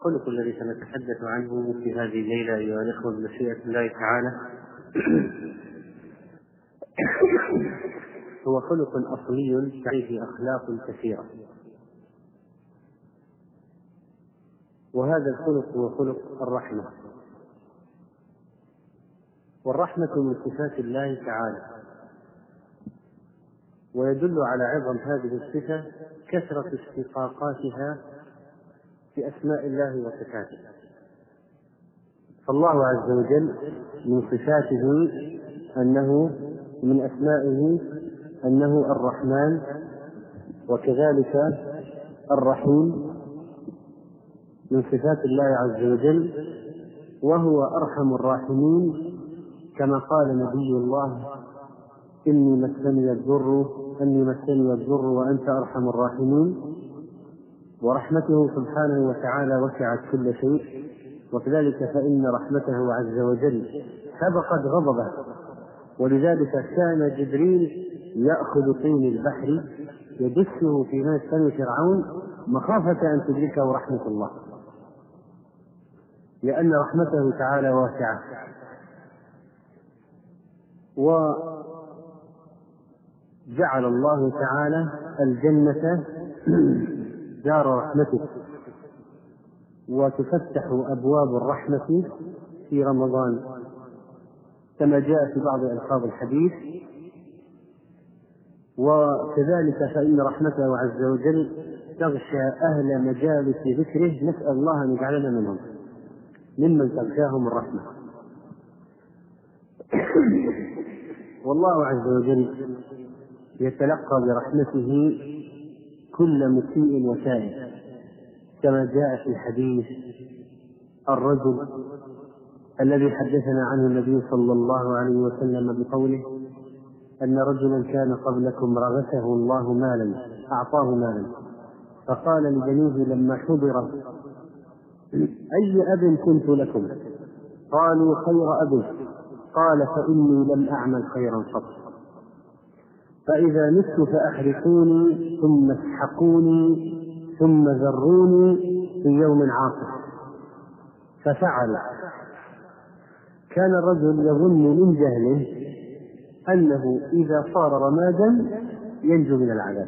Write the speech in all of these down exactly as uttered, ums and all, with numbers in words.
الخلق الذي سنتحدث عنه في هذه الليلة أيها الإخوة بمشيئة الله تعالى هو خلق أصلي فيه أخلاق كثيرة، وهذا الخلق هو خلق الرحمة. والرحمة من صفات الله تعالى، ويدل على عظم هذه الصفة كثرة اشتقاقاتها في أسماء الله وصفاته. فالله عز وجل من صفاته أنه من أسمائه أنه الرحمن، وكذلك الرحيم من صفات الله عز وجل، وهو أرحم الراحمين، كما قال نبي الله: إني مسني الضر أني مسني الضر وأنت أرحم الراحمين. ورحمته سبحانه وتعالى وسعت كل شيء، وكذلك فإن رحمته عز وجل سبقت غضبه، ولذلك كان جبريل يأخذ طين البحر يدسه في ماء فم فرعون مخافة أن تدركه رحمة الله، لأن رحمته تعالى واسعة. وجعل الله تعالى الجنة دار رحمته، وتفتح أبواب الرحمة في رمضان كما جاء في بعض ألفاظ الحديث. وكذلك فإن رحمته عز وجل تغشى أهل مجالس ذكره، نسأل الله أن يجعلنا منهم ممن تغشاهم الرحمة. والله عز وجل يتلقى برحمته كل مسيء وسائل، كما جاء في الحديث الرجل الذي حدثنا عنه النبي صلى الله عليه وسلم بقوله: أن رجلا كان قبلكم رغسه الله مالا، أعطاه مالا، فقال لبنيه لما حضر: أي أب كنت لكم؟ قالوا: خير أب. قال: فإني لم أعمل خيرا قط، فإذا مت فأحرقوني ثم اسحقوني ثم ذروني في يوم عاصف. ففعل. كان الرجل يظن من جهله أنه إذا صار رمادا ينجو من العذاب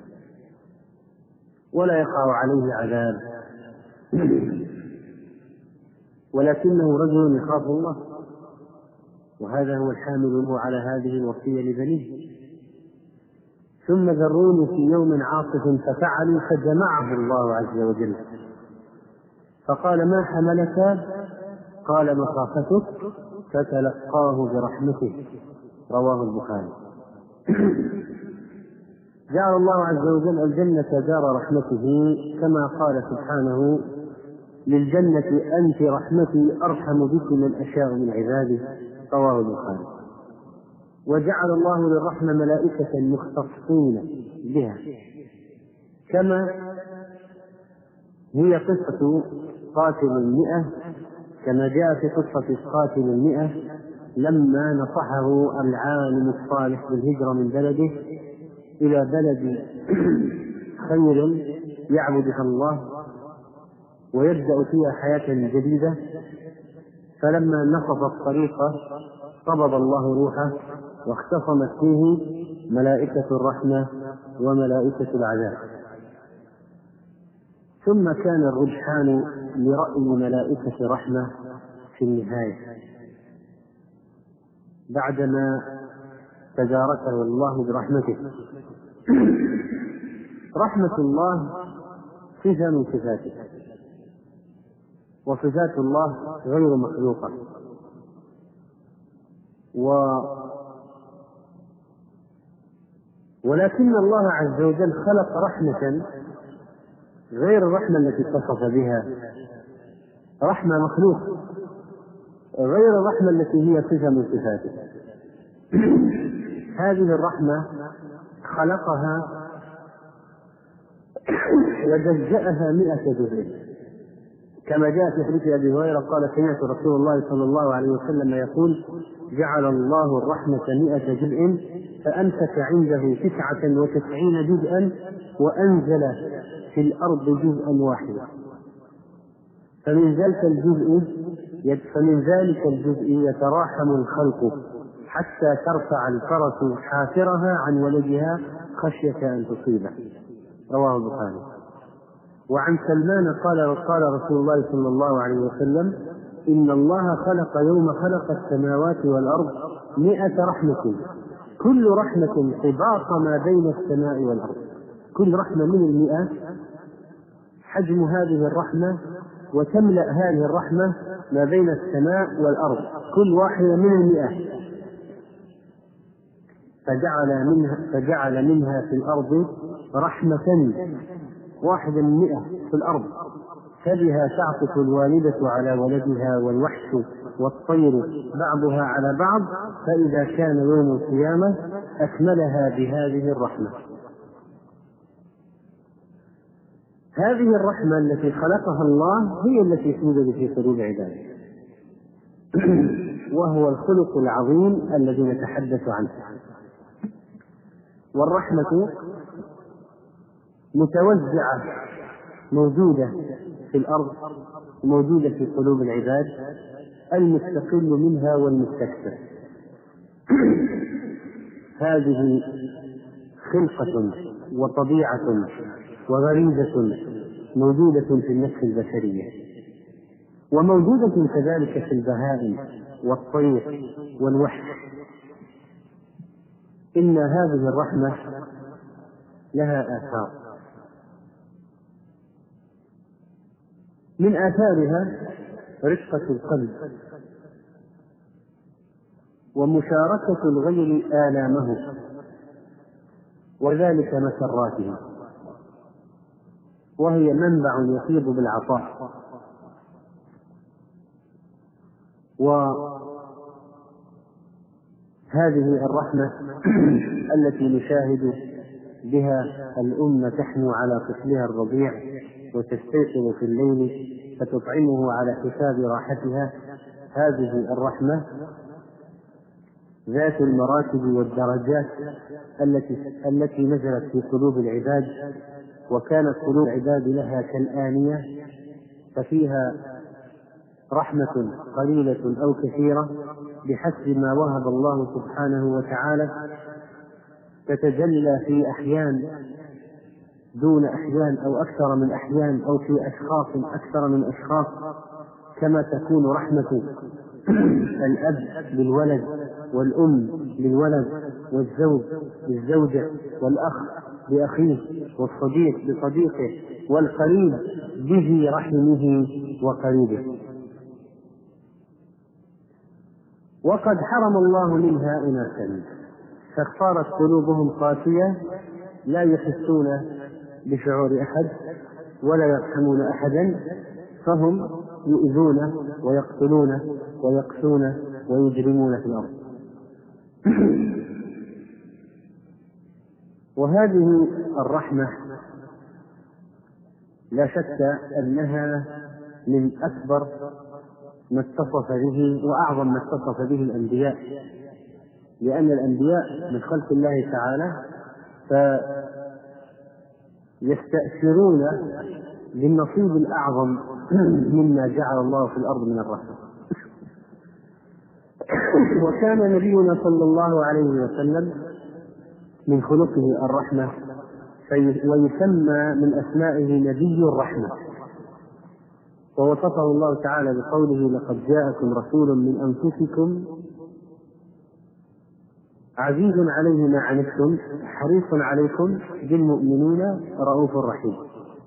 ولا يقع عليه عذاب، ولكنه رجل يخاف الله، وهذا هو الحامل له على هذه الوصية لبنيه. ثم ذروني في يوم عاصف، ففعلوا، فجمعه الله عز وجل، فقال: ما حملك؟ قال: مخافتك، فتلقاه برحمته. رواه البخاري. جعل الله عز وجل الجنة دار رحمته، كما قال سبحانه للجنة: أنت رحمتي أرحم بك من أشاء من عباده. رواه البخاري. وجعل الله للرحمة ملائكة مختصين بها، كما هي قصة قاتل المئة، كما جاء في قصة قاتل المئة لما نصحه العالم الصالح بالهجرة من بلده إلى بلد خير يعبدها الله ويبدأ فيها حياة جديدة، فلما نصف الطريق قبض الله روحه، واختصمت فيه ملائكة الرحمة وملائكة العذاب. ثم كان الرجحان لرأي ملائكة رحمة في النهاية بعدما تداركه الله برحمته. رحمة الله صفة من صفاته، وصفات الله غير مخلوقة، و ولكن الله عز وجل خلق رحمة غير الرحمة التي اتصف بها، رحمة مخلوق غير الرحمة التي هي صفة من صفاته. هذه الرحمة خلقها وجزأها مئة جزء، كما جاء في حديث أبي هريرة قال: سمعت رسول الله صلى الله عليه وسلم يقول: جعل الله الرحمة مئة جزء، فأمسك عنده تسعة وتسعين جزءا، وأنزل في الأرض جزءا واحدا. فمن ذلك الجزء فمن ذلك الجزء يتراحم الخلق حتى ترفع الفرس حافرها عن ولدها خشية أن تصيبه. رواه البخاري. وعن سلمان قال قال رسول الله صلى الله عليه وسلم: إن الله خلق يوم خلق السماوات والأرض مئة رحمة، كل رحمة طباق ما بين السماء والأرض. كل رحمة من المئة حجم هذه الرحمة، وتملأ هذه الرحمة ما بين السماء والأرض، كل واحدة من المئة. فجعل منها, فجعل منها في الأرض رحمة واحدة من مئة في الأرض، فبها تعطف الوالدة على ولدها، والوحش والطير بعضها على بعض، فإذا كان يوم القيامة أكملها بهذه الرحمة. هذه الرحمة التي خلقها الله هي التي توجد في قلوب عباده، وهو الخلق العظيم الذي نتحدث عنه. والرحمة متوزعة، موجودة في الأرض، موجودة في قلوب العباد، المستقل منها والمستكثر. هذه خلقة وطبيعة وغريزة موجودة في النفس البشرية، وموجودة كذلك في البهائم والطير والوحش. إن هذه الرحمة لها آثار، من آثارها رقة القلب ومشاركة الغير آلامه، وذلك مسراته، وهي منبع يفيض بالعطاء. وهذه الرحمة التي نشاهد بها الأم تحنو على طفلها الرضيع وتستيقظ في الليل فتطعمه على حساب راحتها، هذه الرحمة ذات المراتب والدرجات التي التي نزلت في قلوب العباد، وكانت قلوب العباد لها كالآنية، ففيها رحمة قليلة أو كثيرة بحسب ما وهب الله سبحانه وتعالى، تتجلى في أحيان دون أحيان أو أكثر من أحيان، أو في أشخاص أكثر من أشخاص، كما تكون رحمة الأب للولد، والأم للولد، والزوج للزوجة، والأخ بأخيه، والصديق بصديقه، والقريب بذي رحمه وقريبه. وقد حرم الله منها أناسا فاختارت قلوبهم قاسية، لا يحسون بشعور أحد ولا يرحمون أحدا، فهم يؤذون ويقتلون ويقسون ويجرمون في الأرض. وهذه الرحمة لا شك أنها من أكبر ما اتصف به وأعظم ما اتصف به الأنبياء، لأن الأنبياء من خلق الله تعالى فيستأثرون بالنصيب الأعظم مما جعل الله في الأرض من الرحمة. وكان نبينا صلى الله عليه وسلم من خلقه الرحمة، ويسمى من أسمائه نبي الرحمة، ووصفه الله تعالى بقوله: لقد جاءكم رسول من أنفسكم عزيز عليه ما عنتم حريص عليكم بالمؤمنين رؤوف رحيم.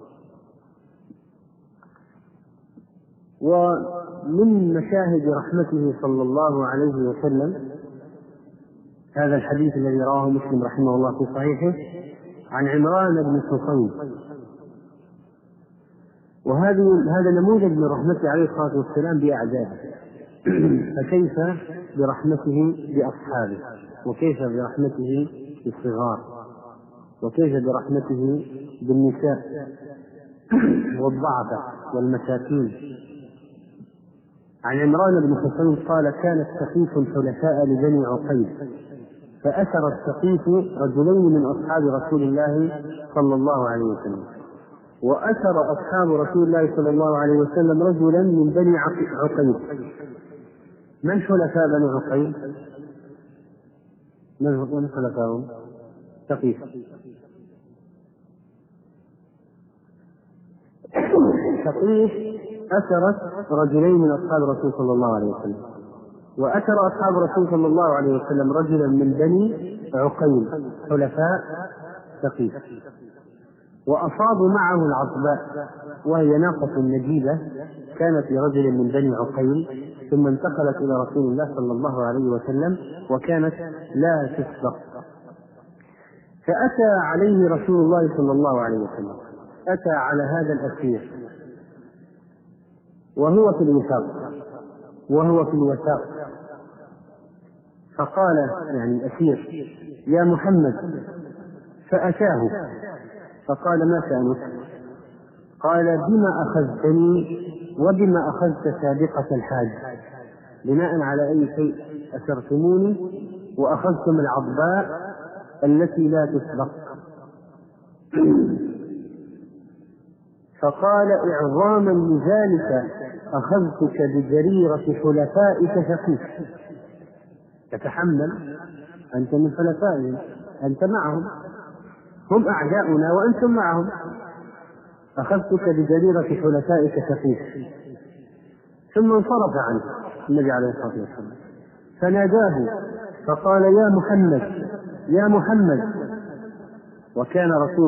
ومن مشاهد رحمته صلى الله عليه وسلم هذا الحديث الذي رواه مسلم رحمه الله في صحيحه عن عمران بن حصين، وهذه هذا نموذج من رحمته عليه الصلاة والسلام بأعدائه، فكيف برحمته بأصحابه، وكيف برحمته بالصغار، وكيف برحمته بالنساء والضعفاء والمساكين. عن عمران بن حصين قال: كان السقيف حلفاء لبني عقيل، فأسر السقيف رجلين من أصحاب رسول الله صلى الله عليه وسلم، وأسر أصحاب رسول الله صلى الله عليه وسلم رجلا من بني عقيل. من حلفاء بني عقيل؟ من حلفاءهم؟ ثقيف. ثقيف أسرت رجلين من أصحاب الرسول صلى الله عليه وسلم، وأسر أصحاب الرسول صلى الله عليه وسلم رجلا من بني عقيل حلفاء ثقيف، وأصابوا معه العصباء، وهي ناقة نجيبة كانت لرجل من بني عقيل، ثم انتقلت إلى رسول الله صلى الله عليه وسلم وكانت لا تسبق. فأتى عليه رسول الله صلى الله عليه وسلم، أتى على هذا الأسير وهو في الوثاق وهو في الوثاق فقال يعني الأسير: يا محمد. فأتاه فقال: ما شأنك؟ قال: بما أخذتني وبما أخذت سابقة الحاج، بناء على أي شيء أسرتموني وأخذتم العضباء التي لا تسبق؟ فقال: إعظاما لذلك أخذتك بجريرة حلفائك ثقيف. تتحمل، أنت من حلفائهم، أنت معهم، هم أعداؤنا وأنتم معهم، أخذتك بجريرة حلفائك ثقيف. ثم انصرف عنه النبي عليه الصلاة والسلام فناداه فقال: يا محمد، يا محمد. وكان رسول